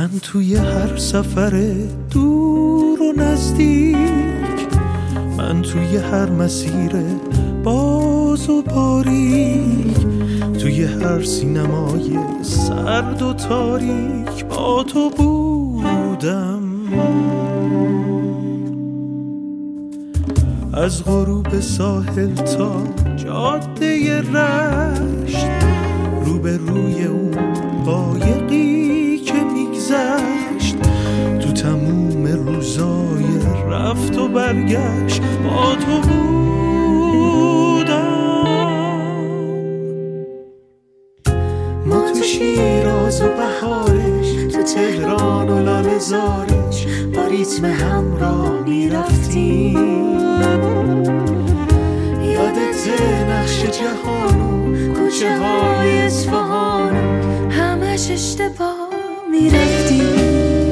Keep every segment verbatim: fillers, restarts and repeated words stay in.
من توی هر سفر دور و نزدیک، من توی هر مسیر باز و باریک، توی هر سینمای سرد و تاریک با تو بودم. از غروب ساحل تا جاده رشت، رو به روی اون قایقی که میگذشت، تو تموم روزای رفت و برگشت با تو بودم. ما تو شیراز و بهارش، تو تهران و لاله‌زارش، با ریتم همراه میرفتیم. یادت نقش جهانو، کوچه های اصفهانو، همش اشتباه میرفتیم.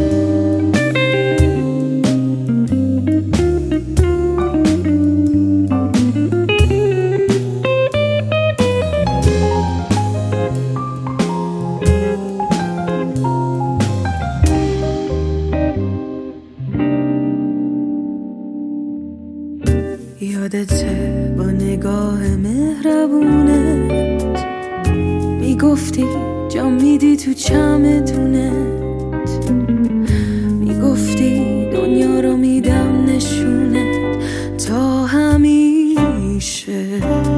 یادته با نگاه مهربونت میگفتی جا میدی تو چمدونت، میگفتی دنیا رو میدم نشونت تا همیشه.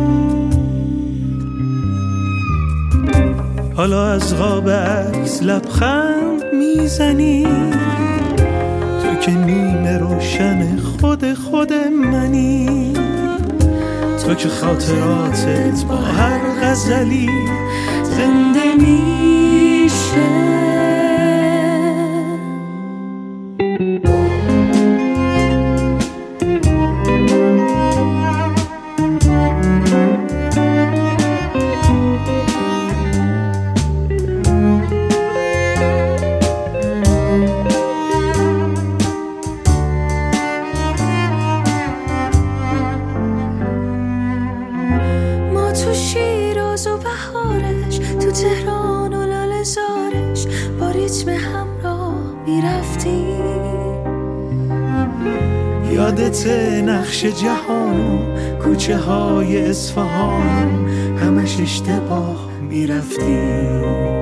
حالا از قاب عکس لبخند میزنی، تو که نیمه روشن خود خود منی، تو که خاطراتت با هر غزلی زنده میشه. تو شیراز و بهارش، تو تهران و لاله‌زارش، با ریتم همراه میرفتیم. یادت نقش جهانو، کوچه های اصفهانو، همش اشتباه میرفتیم.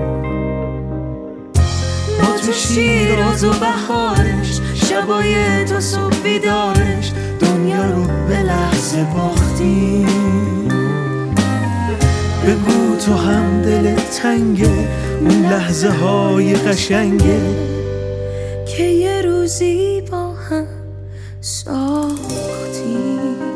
ما تو شیراز و بهارش، شبای تو صبح بیدارش، دنیا رو به لحظه باختیم. بگو تو هم دلت تنگه، اون لحظه های قشنگه که یه روزی با هم ساختیم.